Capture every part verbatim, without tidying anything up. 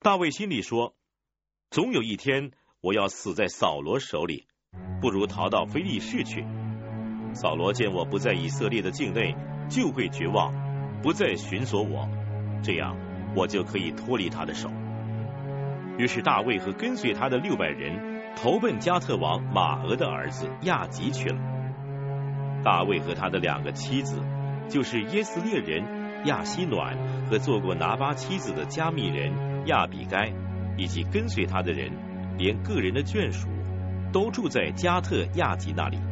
大卫心里说，总有一天我要死在扫罗手里，不如逃到非利士去。扫罗见我不在以色列的境内，就会绝望，不再寻索我，这样我就可以脱离他的手。于是大卫和跟随他的六百人投奔加特王马俄的儿子亚吉去了。大卫和他的两个妻子，就是耶斯列人亚希暖和做过拿巴妻子的加密人亚比该，以及跟随他的人，连个人的眷属，都住在加特亚吉那里。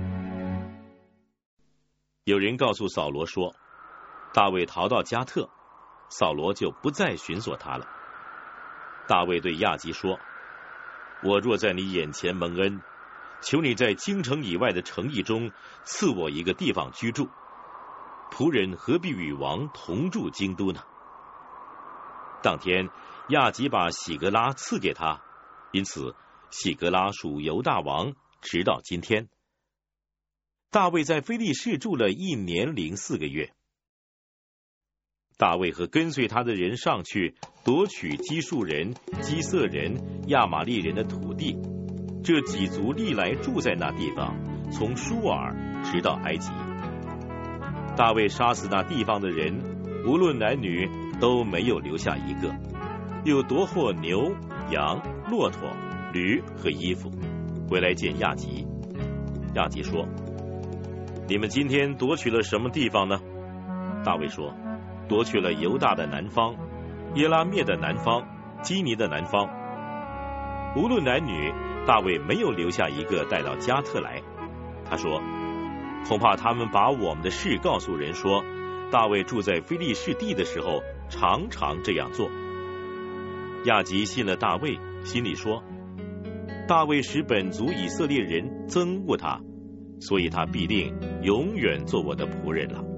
有人告诉扫罗说，大卫逃到加特，扫罗就不再寻索他了。大卫对亚吉说，我若在你眼前蒙恩，求你在京城以外的城邑中赐我一个地方居住，仆人何必与王同住京都呢？当天亚吉把喜格拉赐给他，因此喜格拉属犹大王，直到今天。大卫在非利士住了一年零四个月。大卫和跟随他的人上去夺取基述人、基色人、亚玛利人的土地，这几族历来住在那地方，从舒尔直到埃及。大卫杀死那地方的人，无论男女，都没有留下一个，又夺获牛、羊、骆驼、驴和衣服，回来见亚吉。亚吉说，你们今天夺取了什么地方呢？大卫说，夺取了犹大的南方、耶拉灭的南方、基尼的南方。无论男女，大卫没有留下一个带到加特来。他说，恐怕他们把我们的事告诉人说，大卫住在非利士地的时候常常这样做。亚吉信了大卫，心里说，大卫使本族以色列人憎恶他，所以他必定永远做我的仆人了。